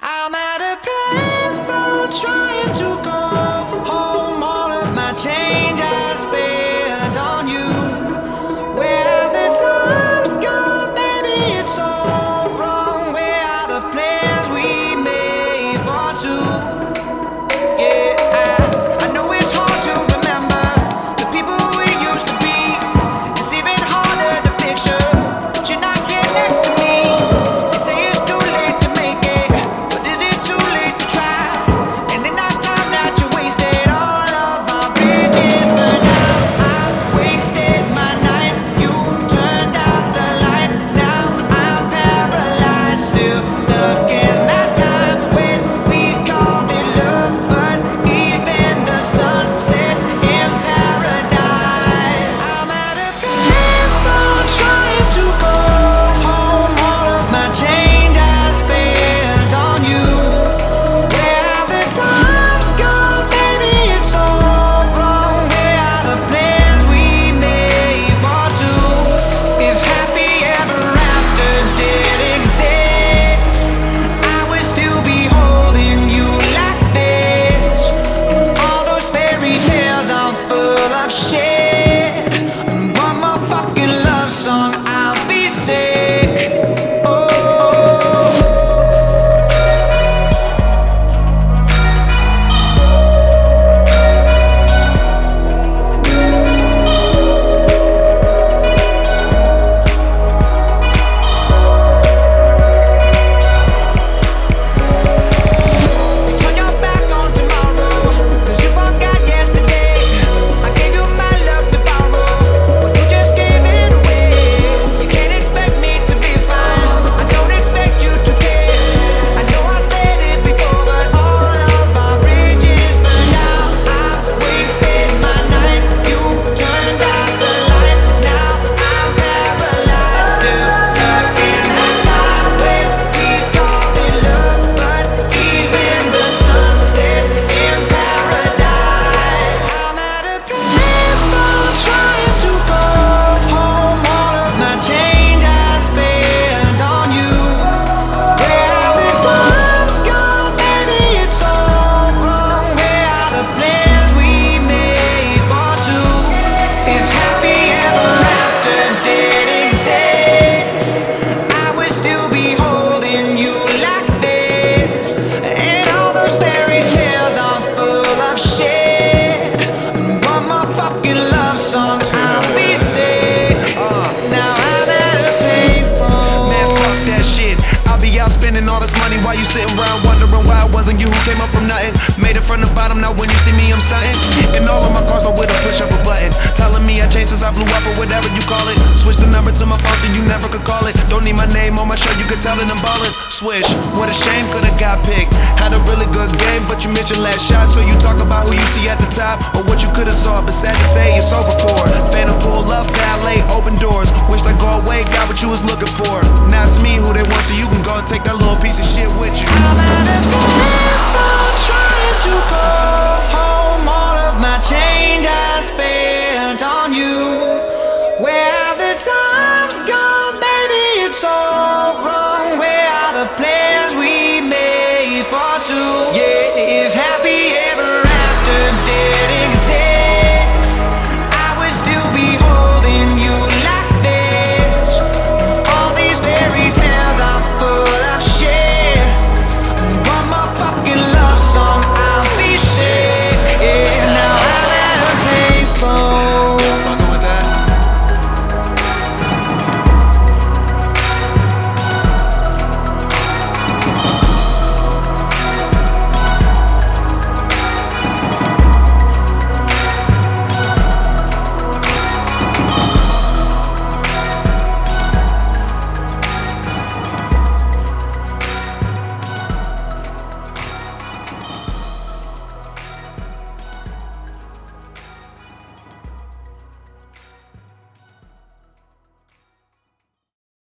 I'm at a payphone trying to go home. All of my change I spent on you. Where have the times gone, baby? It's all wrong. Where are the plans we made for two? Yeah, I know it's hard to remember the people we used to be. It's even harder to picture that you're not here next to me. They say it's too late to make it, but is it too late to try? And in that time that you wasted, all of our bridges burned out. I've wasted my nights, you turned out the lights. Now I'm paralyzed, still stuck in that time when we called it love. But even the sun sets in paradise. I'm at a payphone trying to go home. All of my change I spent on you. Where have the times gone, baby? It's all wrong. Where are the plans we made for two? If happy ever after did exist, I would still be holding you like this. All those fairy tales are full of shit. And one more fucking love song, I'll be sick. Oh. Turn your back on tomorrow, 'cause you forgot yesterday. I gave you my love to borrow, but you just gave it away. You can't expect me to be fine, I don't expect you to care. I know I said it before, but all of our bridges burned out. I've wasted my nights, you turned out the lights. Now I'm paralyzed, still stuck in that time when we called it love. But even the sun sets in paradise. I'm at a payphone trying to go home. All of my change I spent on you. Where have the times gone, baby? It's all wrong. Where are the plans we made for two? If happy ever after did exist, I would still be holding you like this. And all those fairy tales are full of shit. And one more fucking love song, I'll be sick. Now I'm at a payphone. Man, fuck that shit. I'll be out spending all this money while you sitting around wondering why it wasn't you who came up from nothing. Made it from the bottom, now when you see me, I'm stunting. And all of my cars are with a push up a button. Telling me I changed since I blew up or whatever you call it. Switch the number to my phone so you never could call it. Don't need my name on my shirt, you could tell that I'm ballin'. Swish, what a shame, could've got picked. Had a really good game, but you missed your last shot. So you talk about who you see at the top or what you could've saw, but sad to say it's over for. Phantom pull up, valet, open doors. Wished I go away, got what you was looking for. Now it's me who they want, so you can go and take that little piece of shit with you.